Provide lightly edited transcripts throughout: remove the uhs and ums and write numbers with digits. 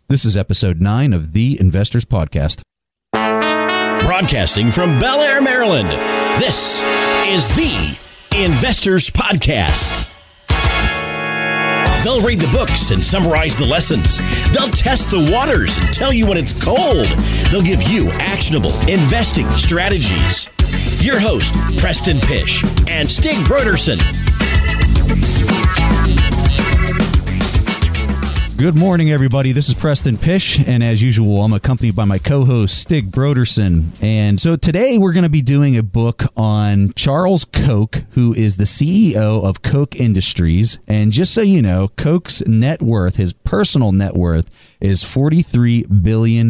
This is episode 9 of The Investors Podcast. Broadcasting from Bel Air, Maryland, this is The Investors Podcast. They'll read the books and summarize the lessons. They'll test the waters and tell you when it's cold. They'll give you actionable investing strategies. Your host, Preston Pysh and Stig Brodersen. Good morning, everybody. This is Preston Pysh, and as usual, I'm accompanied by my co-host, Stig Brodersen. And so today we're going to be doing a book on Charles Koch, who is the CEO of Koch Industries. And just so you know, Koch's net worth, his personal net worth, is $43 billion.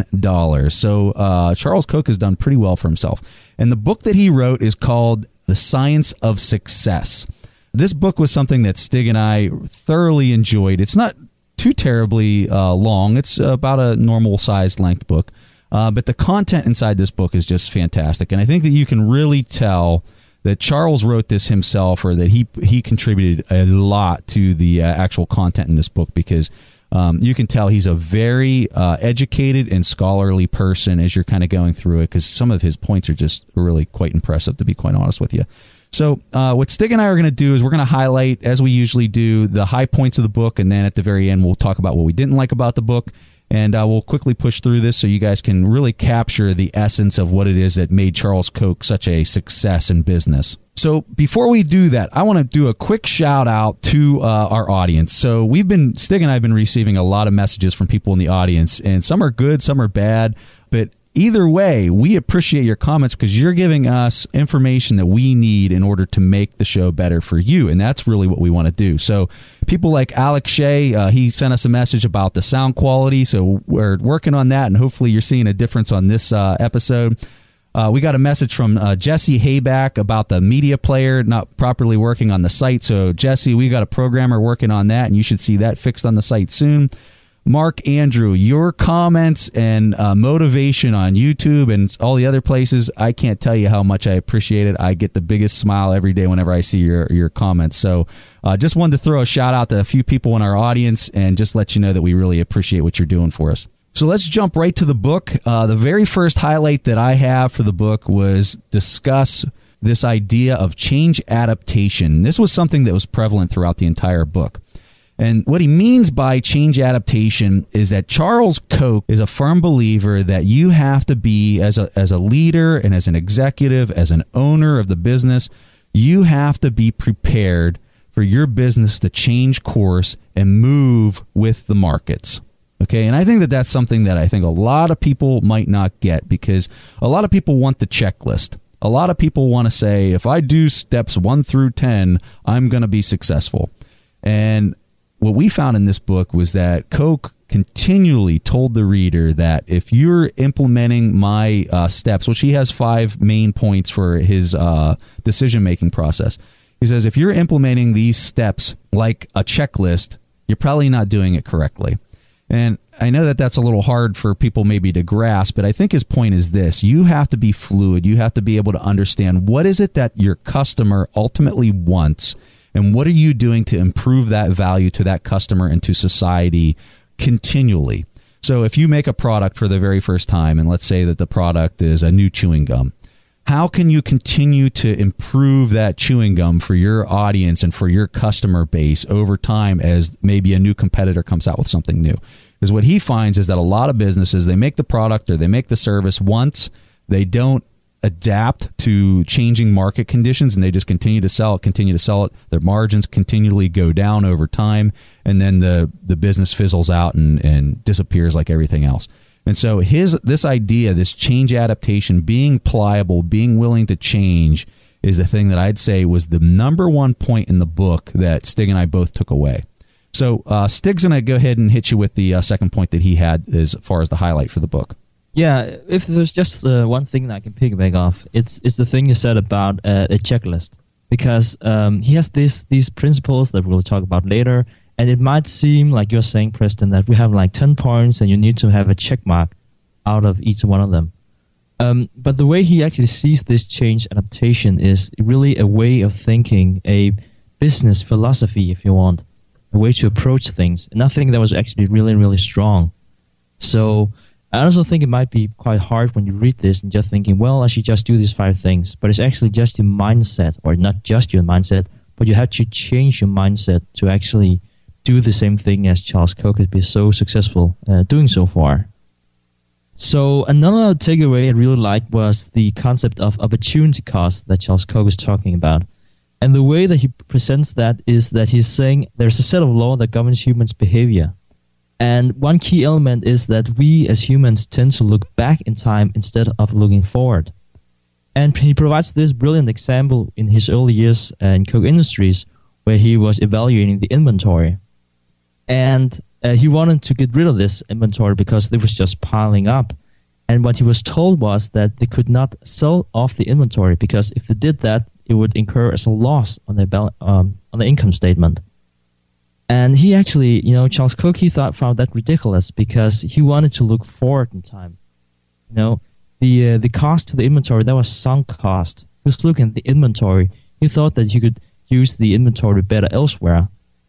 So Charles Koch has done pretty well for himself. And the book that he wrote is called The Science of Success. This book was something that Stig and I thoroughly enjoyed. It's not too terribly long. It's about a normal sized length book. But the content inside this book is just fantastic. And I think that you can really tell that Charles wrote this himself, or that he contributed a lot to the actual content in this book, because you can tell he's a very educated and scholarly person as you're kind of going through it, because some of his points are just really quite impressive, to be quite honest with you. So what Stig and I are going to do is we're going to highlight, as we usually do, the high points of the book, and then at the very end we'll talk about what we didn't like about the book, and we'll quickly push through this so you guys can really capture the essence of what it is that made Charles Koch such a success in business. So before we do that, I want to do a quick shout out to our audience. So Stig and I have been receiving a lot of messages from people in the audience, and some are good, some are bad, but either way, we appreciate your comments because you're giving us information that we need in order to make the show better for you, and that's really what we want to do. So people like Alex Shea, he sent us a message about the sound quality, so we're working on that, and hopefully you're seeing a difference on this episode. We got a message from Jesse Hayback about the media player not properly working on the site. So Jesse, we got a programmer working on that, and you should see that fixed on the site soon. Mark Andrew, your comments and motivation on YouTube and all the other places, I can't tell you how much I appreciate it. I get the biggest smile every day whenever I see your comments. So just wanted to throw a shout out to a few people in our audience and just let you know that we really appreciate what you're doing for us. So let's jump right to the book. The very first highlight that I have for the book was discuss this idea of change adaptation. This was something that was prevalent throughout the entire book. And what he means by change adaptation is that Charles Koch is a firm believer that you have to be, as a leader and as an executive, as an owner of the business, you have to be prepared for your business to change course and move with the markets. Okay, and I think that that's something that I think a lot of people might not get, because a lot of people want the checklist. A lot of people want to say, if I do steps 1 through 10, I'm going to be successful. And what we found in this book was that Koch continually told the reader that if you're implementing my steps, which he has 5 main points for his decision-making process, he says, if you're implementing these steps like a checklist, you're probably not doing it correctly. And I know that that's a little hard for people maybe to grasp, but I think his point is this. You have to be fluid. You have to be able to understand what is it that your customer ultimately wants, and what are you doing to improve that value to that customer and to society continually. So if you make a product for the very first time, and let's say that the product is a new chewing gum, how can you continue to improve that chewing gum for your audience and for your customer base over time as maybe a new competitor comes out with something new? Because what he finds is that a lot of businesses, they make the product or they make the service once, they don't adapt to changing market conditions, and they just continue to sell it. Their margins continually go down over time, and then the business fizzles out and disappears like everything else. And so this idea, this change adaptation, being pliable, being willing to change, is the thing that I'd say was the number one point in the book that Stig and I both took away. So Stig's going to go ahead and hit you with the second point that he had as far as the highlight for the book. Yeah, if there's just one thing that I can piggyback off, it's the thing you said about a checklist. Because he has these principles that we'll talk about later, and it might seem like you're saying, Preston, that we have like 10 points and you need to have a check mark out of each one of them. But the way he actually sees this change adaptation is really a way of thinking, a business philosophy, if you want, a way to approach things. And I think that was actually really, really strong. So I also think it might be quite hard when you read this and just thinking, well, I should just do these 5 things. But it's actually just your mindset, or not just your mindset, but you have to change your mindset to actually do the same thing as Charles Koch has been so successful doing so far. So another takeaway I really liked was the concept of opportunity cost that Charles Koch is talking about. And the way that he presents that is that he's saying there's a set of law that governs humans' behavior. And one key element is that we as humans tend to look back in time instead of looking forward. And he provides this brilliant example in his early years in Koch Industries, where he was evaluating the inventory. And he wanted to get rid of this inventory because it was just piling up. And what he was told was that they could not sell off the inventory, because if they did that, it would incur as a loss on the income statement. And he actually, Charles Koch, found that ridiculous because he wanted to look forward in time. The cost to the inventory, that was sunk cost. He was looking at the inventory. He thought that you could use the inventory better elsewhere.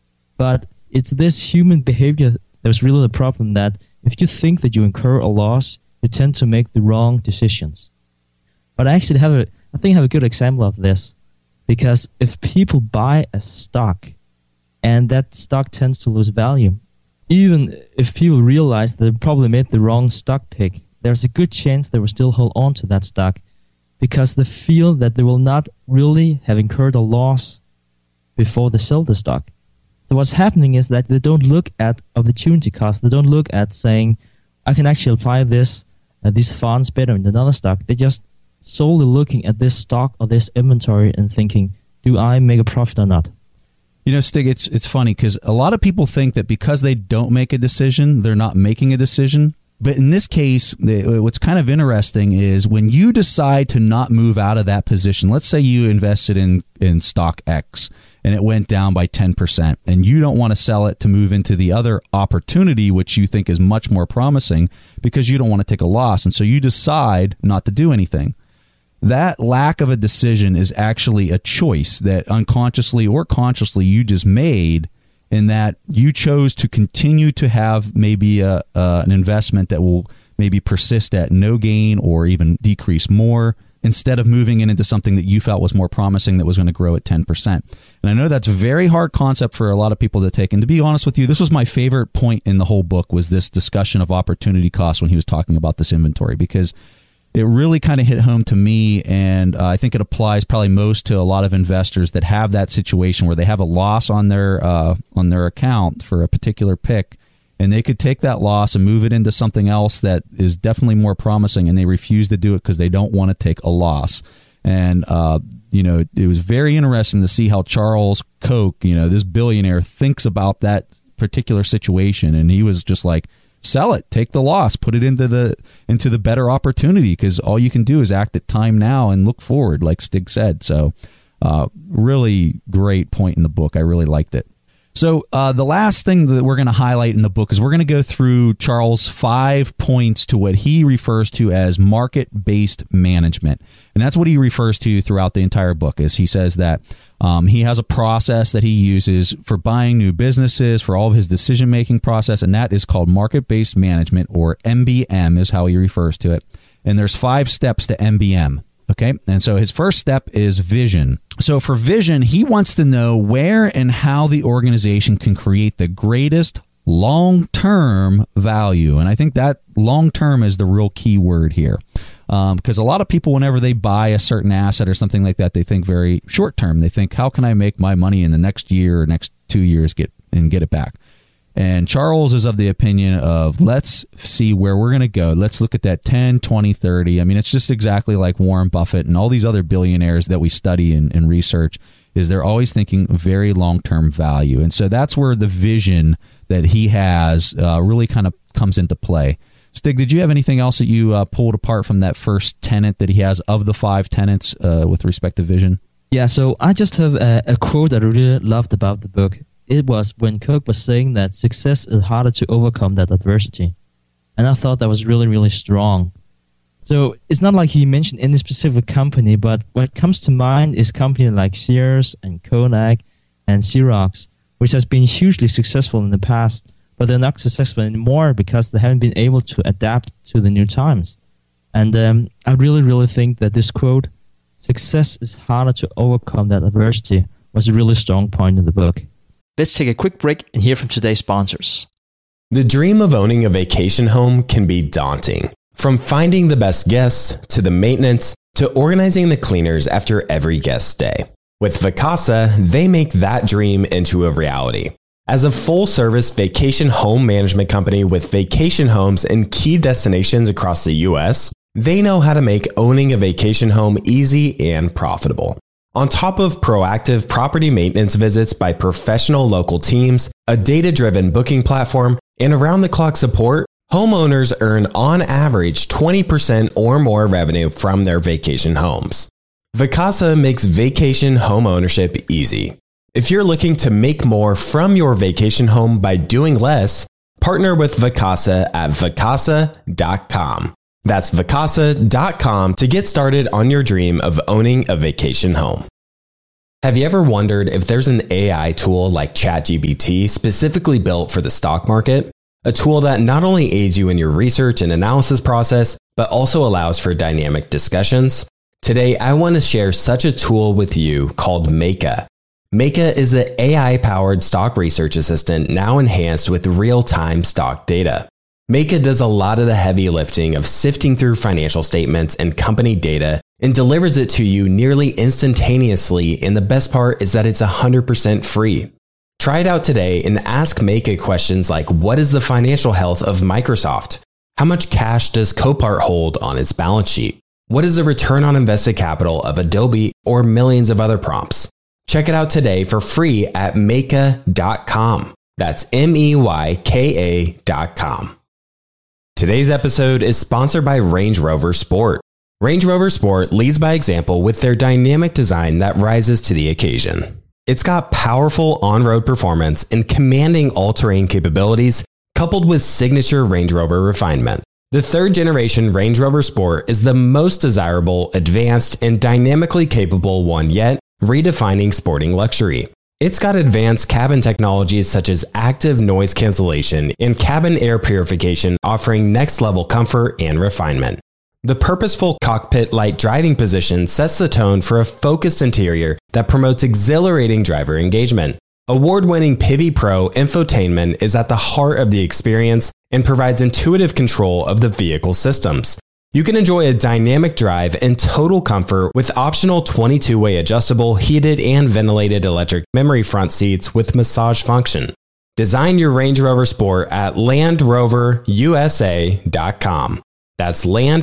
But it's this human behavior that was really the problem, that if you think that you incur a loss, you tend to make the wrong decisions. But I actually have a good example of this, because if people buy a stock and that stock tends to lose value, even if people realize that they probably made the wrong stock pick, there's a good chance they will still hold on to that stock because they feel that they will not really have incurred a loss before they sell the stock. So what's happening is that they don't look at opportunity cost. They don't look at saying, I can actually apply these funds better in another stock. They're just solely looking at this stock or this inventory and thinking, do I make a profit or not? Stig, it's funny because a lot of people think that because they don't make a decision, they're not making a decision. But in this case, what's kind of interesting is when you decide to not move out of that position, let's say you invested in stock X and it went down by 10%, and you don't want to sell it to move into the other opportunity, which you think is much more promising, because you don't want to take a loss. And so you decide not to do anything. That lack of a decision is actually a choice that unconsciously or consciously you just made, in that you chose to continue to have maybe an investment that will maybe persist at no gain or even decrease more, instead of moving into something that you felt was more promising that was going to grow at 10%. And I know that's a very hard concept for a lot of people to take. And to be honest with you, this was my favorite point in the whole book, was this discussion of opportunity cost when he was talking about this inventory, because it really kind of hit home to me, and I think it applies probably most to a lot of investors that have that situation where they have a loss on their account for a particular pick, and they could take that loss and move it into something else that is definitely more promising, and they refuse to do it because they don't want to take a loss. And it was very interesting to see how Charles Koch, this billionaire, thinks about that particular situation, and he was just like, sell it, take the loss, put it into the better opportunity, because all you can do is act at time now and look forward, like Stig said. So really great point in the book. I really liked it. So the last thing that we're going to highlight in the book is we're going to go through Charles' 5 points to what he refers to as market-based management. And that's what he refers to throughout the entire book. Is he says that he has a process that he uses for buying new businesses, for all of his decision-making process, and that is called market-based management, or MBM is how he refers to it. And there's 5 steps to MBM. Okay, and so his first step is vision. So for vision, he wants to know where and how the organization can create the greatest long-term value. And I think that long-term is the real key word here. Because a lot of people, whenever they buy a certain asset or something like that, they think very short-term. They think, how can I make my money in the next year or next 2 years get it back? And Charles is of the opinion of, let's see where we're going to go. Let's look at that 10, 20, 30. I mean, it's just exactly like Warren Buffett and all these other billionaires that we study and research, is they're always thinking very long-term value. And so that's where the vision that he has really kind of comes into play. Stig, did you have anything else that you pulled apart from that first tenet that he has of the 5 tenets with respect to vision? Yeah, so I just have a quote that I really loved about the book. It was when Koch was saying that success is harder to overcome than adversity. And I thought that was really, really strong. So it's not like he mentioned any specific company, but what comes to mind is companies like Sears and Kodak and Xerox, which has been hugely successful in the past, but they're not successful anymore because they haven't been able to adapt to the new times. And I really, really think that this quote, "Success is harder to overcome than adversity," was a really strong point in the book. Let's take a quick break and hear from today's sponsors. The dream of owning a vacation home can be daunting. From finding the best guests, to the maintenance, to organizing the cleaners after every guest stay. With Vacasa, they make that dream into a reality. As a full-service vacation home management company with vacation homes in key destinations across the U.S., they know how to make owning a vacation home easy and profitable. On top of proactive property maintenance visits by professional local teams, a data-driven booking platform, and around-the-clock support, homeowners earn on average 20% or more revenue from their vacation homes. Vacasa makes vacation home ownership easy. If you're looking to make more from your vacation home by doing less, partner with Vacasa at vacasa.com. That's vacasa.com to get started on your dream of owning a vacation home. Have you ever wondered if there's an AI tool like ChatGPT specifically built for the stock market? A tool that not only aids you in your research and analysis process, but also allows for dynamic discussions? Today, I want to share such a tool with you called Meka. Meka is the AI-powered stock research assistant now enhanced with real-time stock data. Meka does a lot of the heavy lifting of sifting through financial statements and company data and delivers it to you nearly instantaneously, and the best part is that it's 100% free. Try it out today and ask Meka questions like, what is the financial health of Microsoft? How much cash does Copart hold on its balance sheet? What is the return on invested capital of Adobe, or millions of other prompts? Check it out today for free at Meka.com. That's MEYKA.com. Today's episode is sponsored by Range Rover Sport. Range Rover Sport leads by example with their dynamic design that rises to the occasion. It's got powerful on-road performance and commanding all-terrain capabilities, coupled with signature Range Rover refinement. The third-generation Range Rover Sport is the most desirable, advanced, and dynamically capable one yet, redefining sporting luxury. It's got advanced cabin technologies such as active noise cancellation and cabin air purification, offering next-level comfort and refinement. The purposeful cockpit light driving position sets the tone for a focused interior that promotes exhilarating driver engagement. Award-winning Pivi Pro infotainment is at the heart of the experience and provides intuitive control of the vehicle systems. You can enjoy a dynamic drive and total comfort with optional 22-way adjustable, heated and ventilated electric memory front seats with massage function. Design your Range Rover Sport at LandRoverUSA.com. That's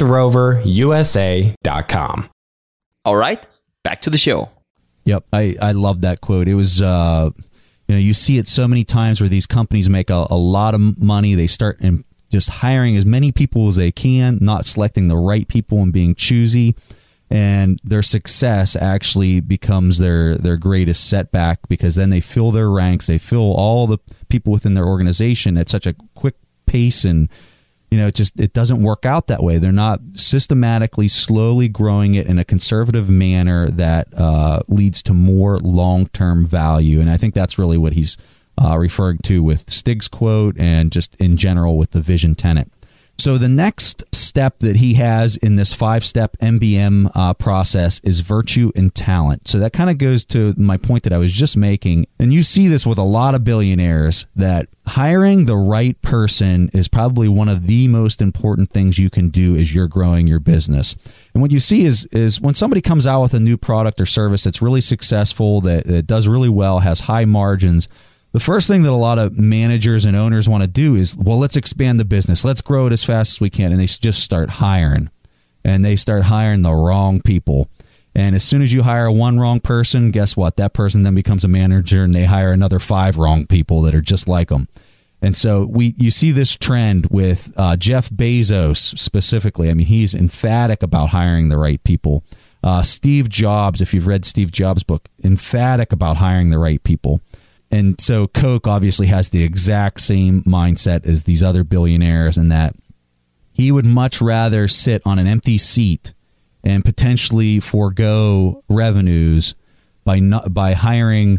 LandRoverUSA.com. All right, back to the show. Yep, I love that quote. It was, you see it so many times where these companies make a lot of money. They start just hiring as many people as they can, not selecting the right people and being choosy. And their success actually becomes their greatest setback, because then they fill their ranks. They fill all the people within their organization at such a quick pace, and it doesn't work out that way. They're not systematically, slowly growing it in a conservative manner that leads to more long-term value. And I think that's really what he's referring to with Stig's quote, and just in general with the vision tenet. So the next step that he has in this 5-step MBM process is virtue and talent. So that kind of goes to my point that I was just making. And you see this with a lot of billionaires, that hiring the right person is probably one of the most important things you can do as you're growing your business. And what you see is when somebody comes out with a new product or service that's really successful, that does really well, has high margins, the first thing that a lot of managers and owners want to do is, well, let's expand the business. Let's grow it as fast as we can. And they just start hiring. And they start hiring the wrong people. And as soon as you hire one wrong person, guess what? That person then becomes a manager, and they hire another 5 wrong people that are just like them. And so you see this trend with Jeff Bezos specifically. I mean, he's emphatic about hiring the right people. Steve Jobs, if you've read Steve Jobs' book, emphatic about hiring the right people. And so Coke obviously has the exact same mindset as these other billionaires, in that he would much rather sit on an empty seat and potentially forego revenues by hiring the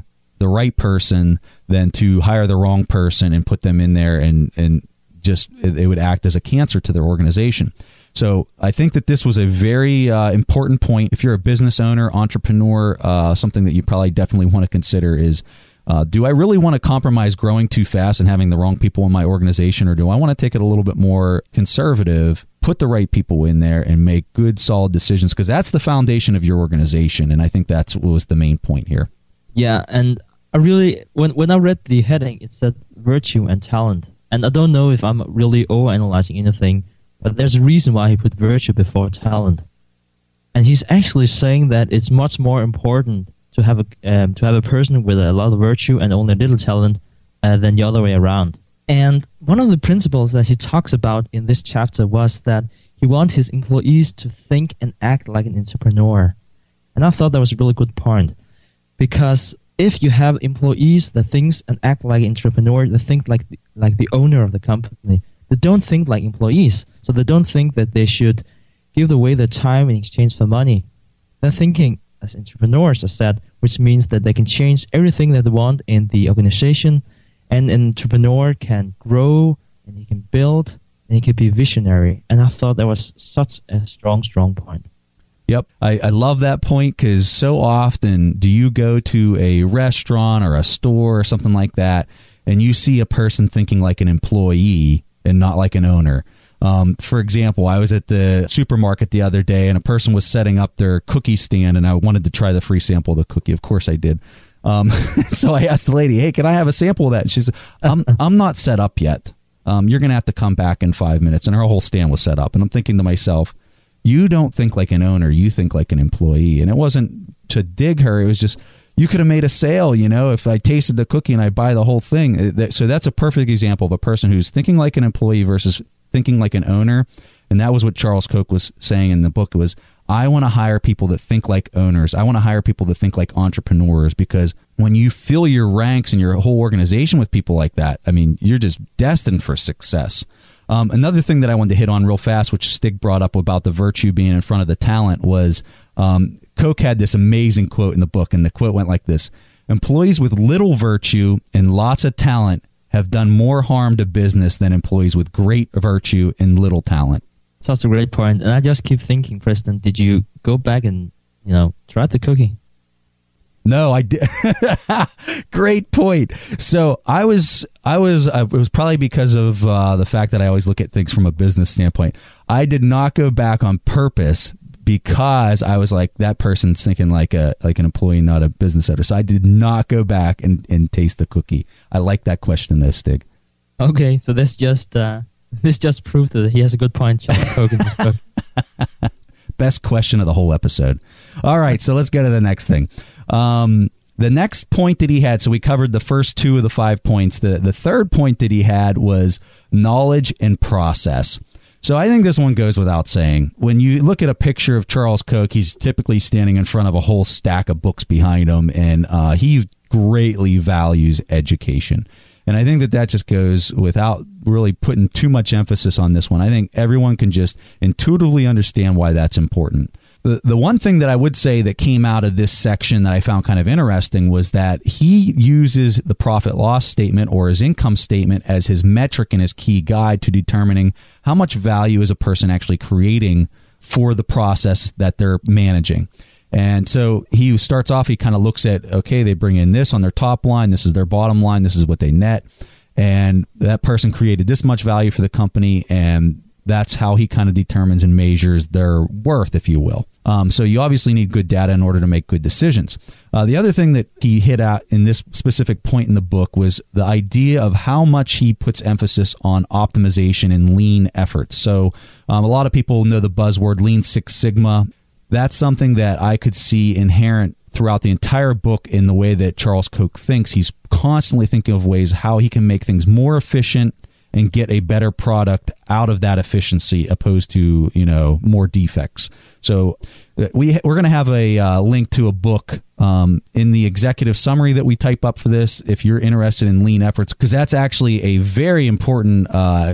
the right person than to hire the wrong person and put them in there and just it would act as a cancer to their organization. So I think that this was a very important point. If you're a business owner, entrepreneur, something that you probably definitely want to consider is, do I really want to compromise growing too fast and having the wrong people in my organization, or do I want to take it a little bit more conservative, put the right people in there, and make good, solid decisions? Because that's the foundation of your organization, and I think that's what was the main point here. Yeah, and I really, when I read the heading, it said virtue and talent. And I don't know if I'm really overanalyzing anything, but there's a reason why he put virtue before talent. And he's actually saying that it's much more important to have a person with a lot of virtue and only a little talent than the other way around. And one of the principles that he talks about in this chapter was that he wants his employees to think and act like an entrepreneur. And I thought that was a really good point, because if you have employees that think and act like an entrepreneur, they think like the owner of the company, they don't think like employees. So they don't think that they should give away their time in exchange for money. They're thinking as entrepreneurs, as said, which means that they can change everything that they want in the organization, and an entrepreneur can grow, and he can build, and he can be visionary. And I thought that was such a strong point. Yep. I love that point, because so often do you go to a restaurant or a store or something like that, and you see a person thinking like an employee and not like an owner. For example, I was at the supermarket the other day, and a person was setting up their cookie stand, and I wanted to try the free sample of the cookie. Of course I did. So I asked the lady, "Hey, can I have a sample of that?" And she said, I'm not set up yet. You're going to have to come back in 5 minutes. And her whole stand was set up. And I'm thinking to myself, you don't think like an owner, you think like an employee. And it wasn't to dig her. It was just, you could have made a sale, if I tasted the cookie and I buy the whole thing. So that's a perfect example of a person who's thinking like an employee versus thinking like an owner. And that was what Charles Koch was saying in the book. It was, I want to hire people that think like owners. I want to hire people that think like entrepreneurs, because when you fill your ranks and your whole organization with people like that, I mean, you're just destined for success. Another thing that I wanted to hit on real fast, which Stig brought up about the virtue being in front of the talent, was Koch had this amazing quote in the book, and the quote went like this: employees with little virtue and lots of talent have done more harm to business than employees with great virtue and little talent. So that's a great point. And I just keep thinking, Preston, did you go back and, try the cookie? No, I did. Great point. So it was probably because of the fact that I always look at things from a business standpoint. I did not go back on purpose, because I was like, that person's thinking like an employee, not a business owner. So I did not go back and taste the cookie. I like that question though, Stig. Okay, so this just proved that he has a good point, Charles Koch, in this book. Best question of the whole episode. All right, so let's go to the next thing. The next point that he had, so we covered the first 2 of the 5 points. The third point that he had was knowledge and process. So I think this one goes without saying. When you look at a picture of Charles Koch, he's typically standing in front of a whole stack of books behind him, and he greatly values education. And I think that just goes without really putting too much emphasis on this one. I think everyone can just intuitively understand why that's important. The one thing that I would say that came out of this section that I found kind of interesting was that he uses the profit loss statement or his income statement as his metric and his key guide to determining how much value is a person actually creating for the process that they're managing. And so he starts off, he kind of looks at, okay, they bring in this on their top line, this is their bottom line, this is what they net, and that person created this much value for the company, and that's how he kind of determines and measures their worth, if you will. So you obviously need good data in order to make good decisions. The other thing that he hit at in this specific point in the book was the idea of how much he puts emphasis on optimization and lean efforts. So a lot of people know the buzzword Lean Six Sigma. That's something that I could see inherent throughout the entire book in the way that Charles Koch thinks. He's constantly thinking of ways how he can make things more efficient and get a better product out of that efficiency opposed to, more defects. So we're going to have a link to a book in the executive summary that we type up for this if you're interested in lean efforts, because that's actually a very important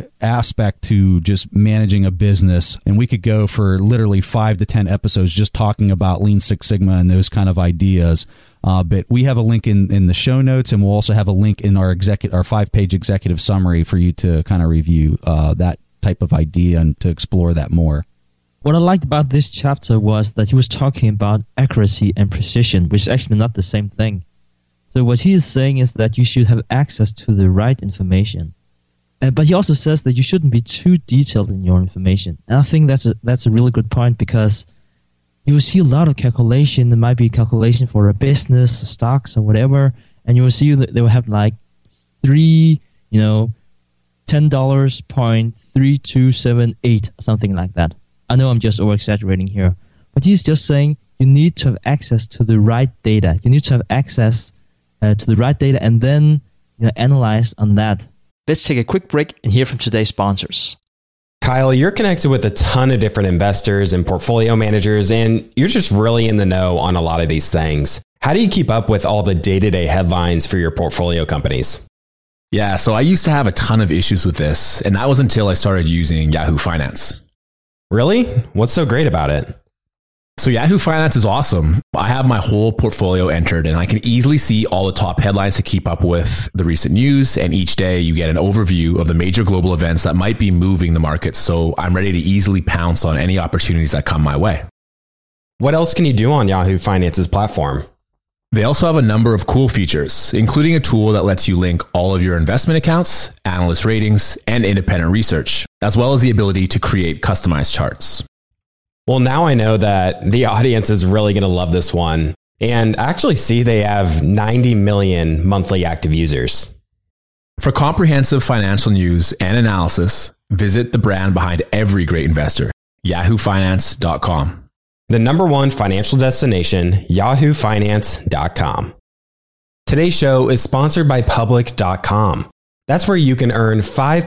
aspect to just managing a business. And we could go for literally 5 to 10 episodes just talking about Lean Six Sigma and those kind of ideas. But we have a link in the show notes, and we'll also have a link in our 5-page executive summary for you to kind of review that type of idea and to explore that more. What I liked about this chapter was that he was talking about accuracy and precision, which is actually not the same thing. So what he is saying is that you should have access to the right information. But he also says that you shouldn't be too detailed in your information. And I think that's a really good point, because you will see a lot of calculation. There might be a calculation for a business, stocks, or whatever, and you will see that they will have like $10.3278, something like that. I know I'm just over-exaggerating here, but he's just saying you need to have access to the right data. You need to have access to the right data and then analyze on that. Let's take a quick break and hear from today's sponsors. Kyle, you're connected with a ton of different investors and portfolio managers, and you're just really in the know on a lot of these things. How do you keep up with all the day-to-day headlines for your portfolio companies? Yeah, so I used to have a ton of issues with this, and that was until I started using Yahoo Finance. Really? What's so great about it? So Yahoo Finance is awesome. I have my whole portfolio entered, and I can easily see all the top headlines to keep up with the recent news. And each day you get an overview of the major global events that might be moving the market. So I'm ready to easily pounce on any opportunities that come my way. What else can you do on Yahoo Finance's platform? They also have a number of cool features, including a tool that lets you link all of your investment accounts, analyst ratings, and independent research, as well as the ability to create customized charts. Well, now I know that the audience is really going to love this one, and actually see they have 90 million monthly active users. For comprehensive financial news and analysis, visit the brand behind every great investor, yahoofinance.com. The number one financial destination, yahoofinance.com. Today's show is sponsored by Public.com. That's where you can earn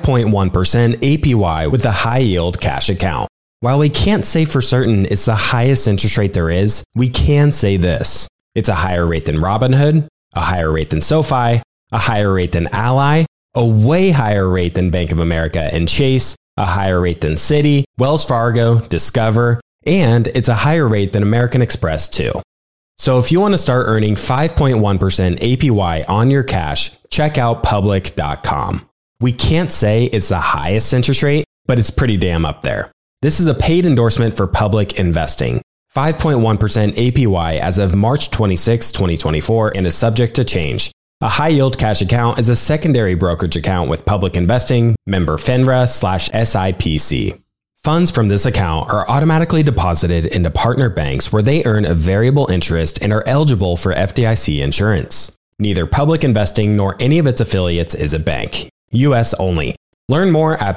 5.1% APY with a high yield cash account. While we can't say for certain it's the highest interest rate there is, we can say this. It's a higher rate than Robinhood, a higher rate than SoFi, a higher rate than Ally, a way higher rate than Bank of America and Chase, a higher rate than Citi, Wells Fargo, Discover, and it's a higher rate than American Express too. So if you want to start earning 5.1% APY on your cash, check out Public.com. We can't say it's the highest interest rate, but it's pretty damn up there. This is a paid endorsement for Public Investing. 5.1% APY as of March 26, 2024, and is subject to change. A high-yield cash account is a secondary brokerage account with Public Investing, member FINRA/SIPC. Funds from this account are automatically deposited into partner banks where they earn a variable interest and are eligible for FDIC insurance. Neither Public Investing nor any of its affiliates is a bank. U.S. only. Learn more at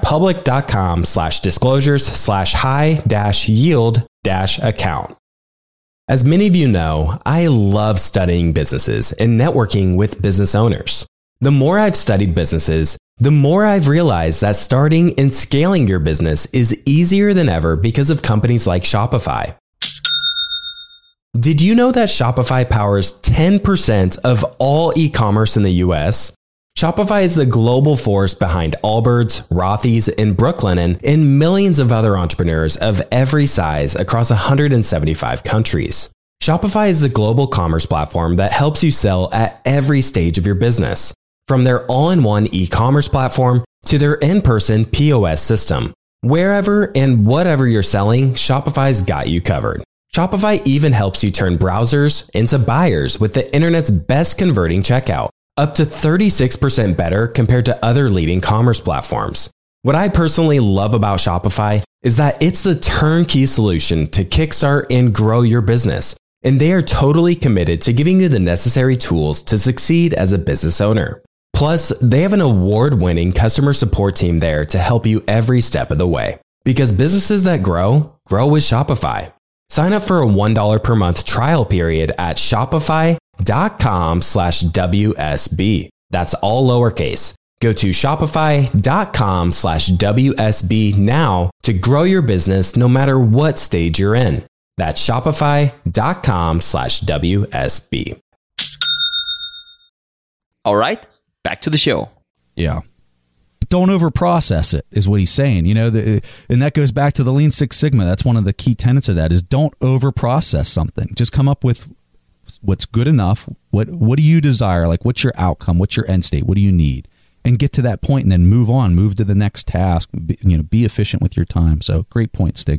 public.com/disclosures/high-yield-account. As many of you know, I love studying businesses and networking with business owners. The more I've studied businesses, the more I've realized that starting and scaling your business is easier than ever because of companies like Shopify. Did you know that Shopify powers 10% of all e-commerce in the US? Shopify is the global force behind Allbirds, Rothy's, and Brooklinen, and millions of other entrepreneurs of every size across 175 countries. Shopify is the global commerce platform that helps you sell at every stage of your business, from their all-in-one e-commerce platform to their in-person POS system. Wherever and whatever you're selling, Shopify's got you covered. Shopify even helps you turn browsers into buyers with the internet's best converting checkout, up to 36% better compared to other leading commerce platforms. What I personally love about Shopify is that it's the turnkey solution to kickstart and grow your business, and they are totally committed to giving you the necessary tools to succeed as a business owner. Plus, they have an award-winning customer support team there to help you every step of the way. Because businesses that grow with Shopify. Sign up for a $1 per month trial period at shopify.com/WSB. That's all lowercase. Go to shopify.com/WSB now to grow your business no matter what stage you're in. That's shopify.com/WSB. All right, back to the show. Yeah. Don't overprocess it is what he's saying, and that goes back to the Lean Six Sigma. That's one of the key tenets of that is don't overprocess something. Just come up with what's good enough. What do you desire? Like, what's your outcome? What's your end state? What do you need? And get to that point and then move on, move to the next task, be efficient with your time. So great point, Stig.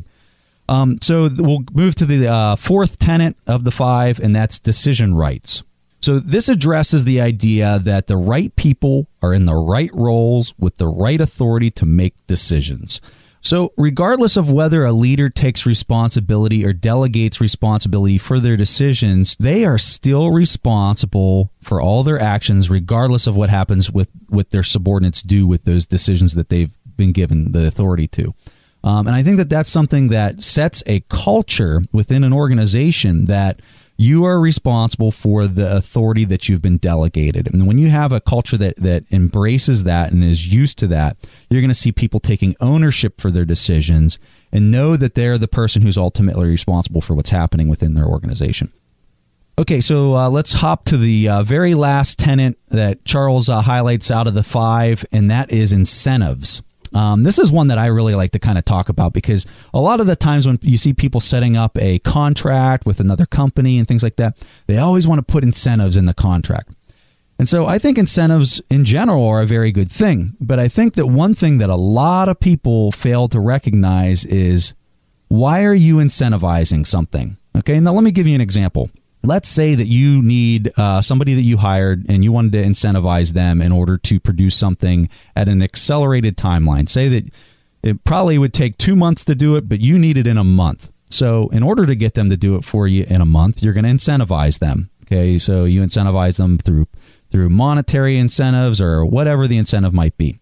So we'll move to the fourth tenet of the 5, and that's decision rights. So this addresses the idea that the right people are in the right roles with the right authority to make decisions. So regardless of whether a leader takes responsibility or delegates responsibility for their decisions, they are still responsible for all their actions, regardless of what happens with their subordinates do with those decisions that they've been given the authority to. And I think that that's something that sets a culture within an organization that you are responsible for the authority that you've been delegated. And when you have a culture that embraces that and is used to that, you're going to see people taking ownership for their decisions and know that they're the person who's ultimately responsible for what's happening within their organization. Okay, so let's hop to the very last tenet that Charles highlights out of the 5, and that is incentives. This is one that I really like to kind of talk about because a lot of the times when you see people setting up a contract with another company and things like that, they always want to put incentives in the contract. And so I think incentives in general are a very good thing. But I think that one thing that a lot of people fail to recognize is, why are you incentivizing something? Okay, now let me give you an example. Let's say that you need somebody that you hired and you wanted to incentivize them in order to produce something at an accelerated timeline. Say that it probably would take 2 months to do it, but you need it in a month. So in order to get them to do it for you in a month, you're going to incentivize them. Okay, so you incentivize them through monetary incentives or whatever the incentive might be.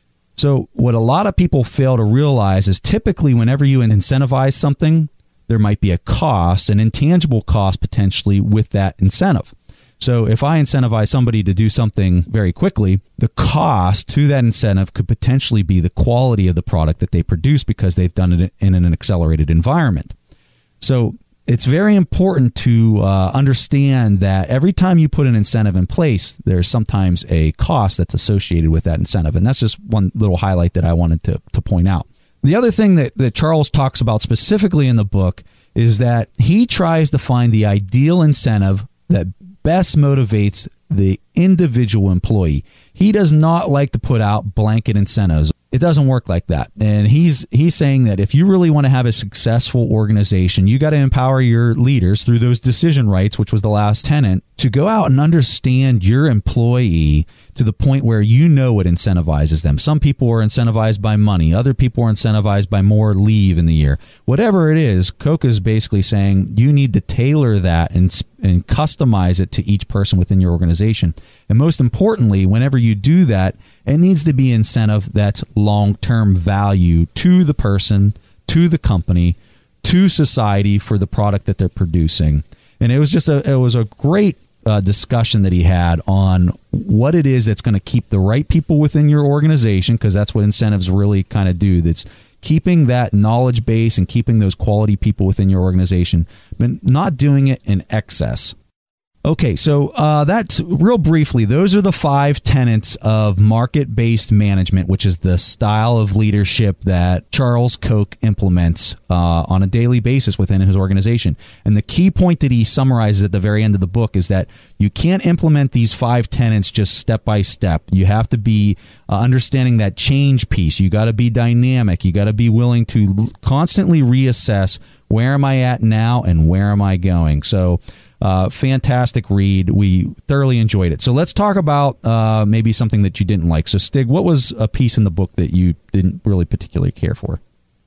So what a lot of people fail to realize is typically whenever you incentivize something, there might be a cost, an intangible cost potentially with that incentive. So if I incentivize somebody to do something very quickly, the cost to that incentive could potentially be the quality of the product that they produce because they've done it in an accelerated environment. So it's very important to understand that every time you put an incentive in place, there's sometimes a cost that's associated with that incentive. And that's just one little highlight that I wanted to point out. The other thing that Charles talks about specifically in the book is that he tries to find the ideal incentive that best motivates the individual employee. He does not like to put out blanket incentives. It doesn't work like that. And he's saying that if you really want to have a successful organization, you got to empower your leaders through those decision rights, which was the last tenet, to go out and understand your employee to the point where you know what incentivizes them. Some people are incentivized by money. Other people are incentivized by more leave in the year. Whatever it is, Koch is basically saying you need to tailor that and customize it to each person within your organization. And most importantly, whenever you do that, it needs to be incentive that's long-term value to the person, to the company, to society for the product that they're producing. And it was just a great discussion that he had on what it is that's going to keep the right people within your organization, because that's what incentives really kind of do. That's keeping that knowledge base and keeping those quality people within your organization, but not doing it in excess. Okay, so that's real briefly, those are the 5 tenets of market-based management, which is the style of leadership that Charles Koch implements on a daily basis within his organization. And the key point that he summarizes at the very end of the book is that you can't implement these 5 tenets just step by step. You have to be understanding that change piece. You got to be dynamic. You got to be willing to constantly reassess, where am I at now and where am I going? So fantastic read. We thoroughly enjoyed it. So let's talk about maybe something that you didn't like. So Stig, what was a piece in the book that you didn't really particularly care for?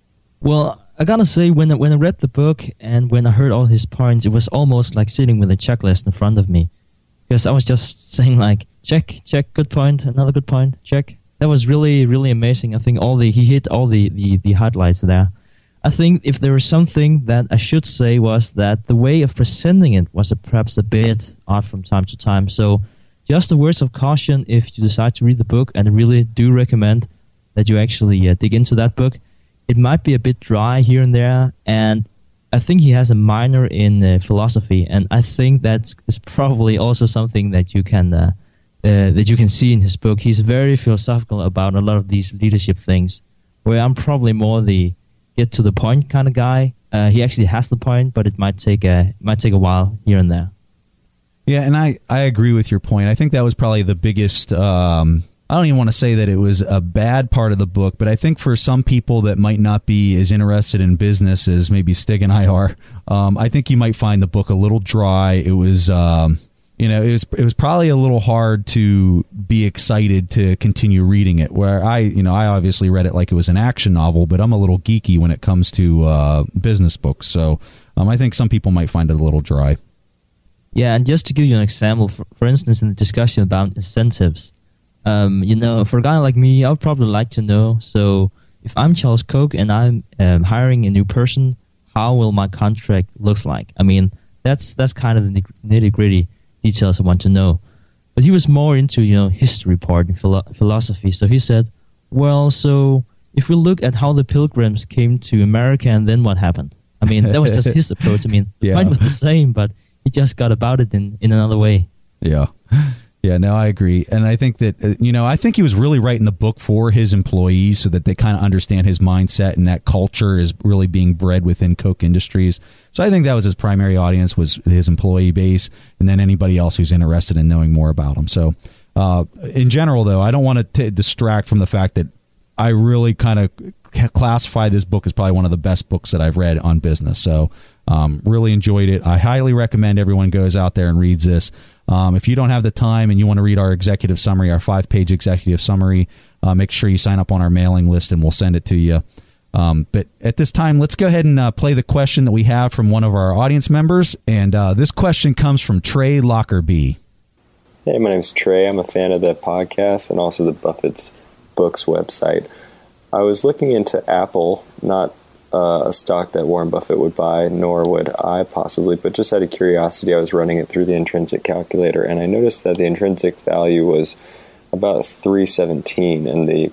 Well, I gotta say, when I read the book and when I heard all his points, it was almost like sitting with a checklist in front of me. Because I was just saying like, check, good point, another good point, check. That was really, really amazing. I think he hit all the highlights there. I think if there was something that I should say was that the way of presenting it was perhaps a bit odd from time to time. So just a words of caution if you decide to read the book, and I really do recommend that you actually dig into that book. It might be a bit dry here and there, and I think he has a minor in philosophy, and I think that is probably also something that you can see in his book. He's very philosophical about a lot of these leadership things, where I'm probably more the get to the point kind of guy. He actually has the point, but it might take a while here and there. Yeah, and I agree with your point. I think that was probably the biggest, I don't even want to say that it was a bad part of the book, but I think for some people that might not be as interested in business as maybe Stig and I are, I think you might find the book a little dry. It was, it was probably a little hard to be excited to continue reading it, where I obviously read it like it was an action novel, but I'm a little geeky when it comes to business books. So I think some people might find it a little dry. Yeah, and just to give you an example, for instance, in the discussion about incentives, for a guy like me, I would probably like to know, so if I'm Charles Koch and I'm hiring a new person, how will my contract look like? I mean, that's kind of the nitty-gritty details I want to know. But he was more into, history part and philosophy. So he said, well, so if we look at how the Pilgrims came to America and then what happened? I mean, that was just his approach. I mean, mine was the same, but he just got about it in another way. Yeah. Yeah, no, I agree. And I think that, I think he was really writing the book for his employees so that they kind of understand his mindset, and that culture is really being bred within Koch Industries. So I think that was his primary audience, was his employee base, and then anybody else who's interested in knowing more about him. So in general, though, I don't want to distract from the fact that I really kind of classify this book as probably one of the best books that I've read on business. So really enjoyed it. I highly recommend everyone goes out there and reads this. If you don't have the time and you want to read our executive summary, our 5-page executive summary, make sure you sign up on our mailing list and we'll send it to you. But at this time, let's go ahead and play the question that we have from one of our audience members. And this question comes from Trey Lockerbie. Hey, my name's Trey. I'm a fan of the podcast and also the Buffett's Books website. I was looking into Apple, not a stock that Warren Buffett would buy, nor would I possibly, but just out of curiosity, I was running it through the intrinsic calculator, and I noticed that the intrinsic value was about 317, and the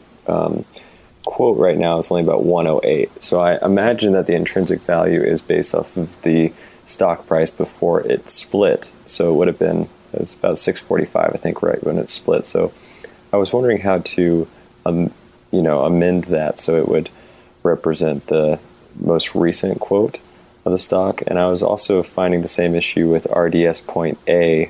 quote right now is only about 108. So I imagine that the intrinsic value is based off of the stock price before it split. So it would have been, it was about 645, I think, right when it split. So I was wondering how to, amend that so it would represent the most recent quote of the stock. And I was also finding the same issue with RDS point A.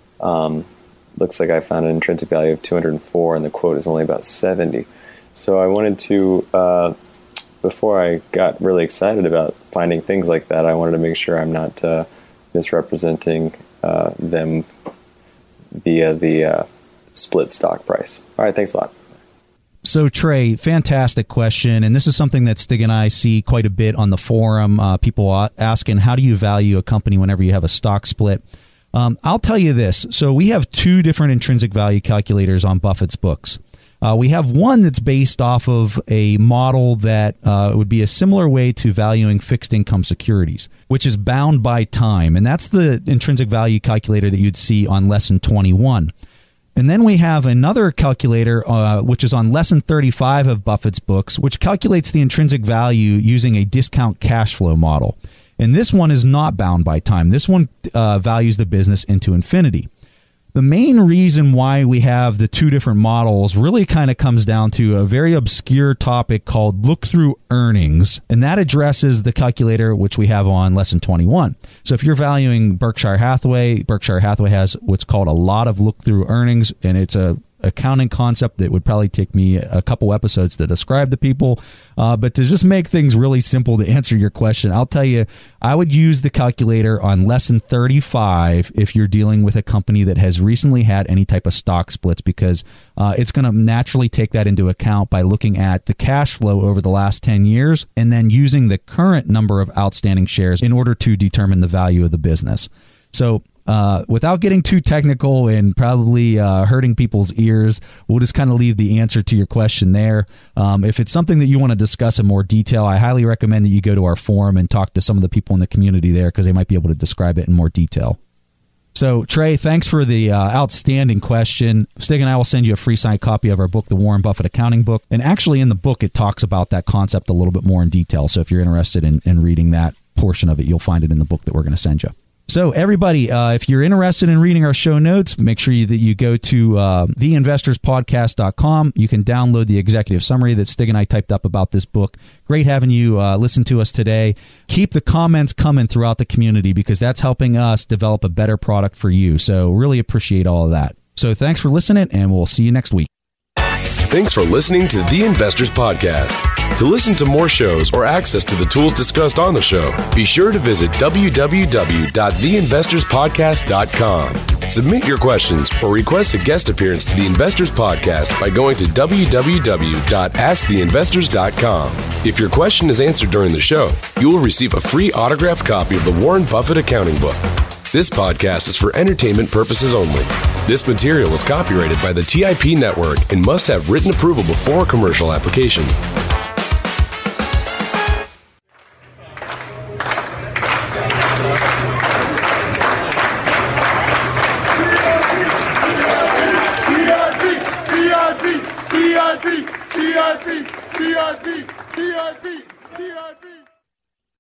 Looks like I found an intrinsic value of 204 and the quote is only about 70. So I wanted to, before I got really excited about finding things like that, I wanted to make sure I'm not misrepresenting them via the split stock price. All right, thanks a lot. So, Trey, fantastic question. And this is something that Stig and I see quite a bit on the forum. People asking, how do you value a company whenever you have a stock split? I'll tell you this. So we have two different intrinsic value calculators on Buffett's books. We have one that's based off of a model that would be a similar way to valuing fixed income securities, which is bound by time. And that's the intrinsic value calculator that you'd see on lesson 21. And then we have another calculator, which is on lesson 35 of Buffett's books, which calculates the intrinsic value using a discount cash flow model. And this one is not bound by time. This one values the business into infinity. The main reason why we have the two different models really kind of comes down to a very obscure topic called look-through earnings, and that addresses the calculator which we have on lesson 21. So if you're valuing Berkshire Hathaway has what's called a lot of look-through earnings, and it's a accounting concept that would probably take me a couple episodes to describe to people. But to just make things really simple to answer your question, I'll tell you, I would use the calculator on lesson 35 if you're dealing with a company that has recently had any type of stock splits, because it's going to naturally take that into account by looking at the cash flow over the last 10 years and then using the current number of outstanding shares in order to determine the value of the business. So without getting too technical and probably hurting people's ears, we'll just kind of leave the answer to your question there. If it's something that you want to discuss in more detail, I highly recommend that you go to our forum and talk to some of the people in the community there, because they might be able to describe it in more detail. So, Trey, thanks for the outstanding question. Stig and I will send you a free signed copy of our book, The Warren Buffett Accounting Book. And actually in the book, it talks about that concept a little bit more in detail. So if you're interested in reading that portion of it, you'll find it in the book that we're going to send you. So everybody, if you're interested in reading our show notes, make sure that you go to theinvestorspodcast.com. You can download the executive summary that Stig and I typed up about this book. Great having you listen to us today. Keep the comments coming throughout the community because that's helping us develop a better product for you. So really appreciate all of that. So thanks for listening, and we'll see you next week. Thanks for listening to The Investors Podcast. To listen to more shows or access to the tools discussed on the show, be sure to visit www.theinvestorspodcast.com. Submit your questions or request a guest appearance to The Investors Podcast by going to www.asktheinvestors.com. If your question is answered during the show, you will receive a free autographed copy of the Warren Buffett Accounting Book. This podcast is for entertainment purposes only. This material is copyrighted by the TIP Network and must have written approval before commercial application.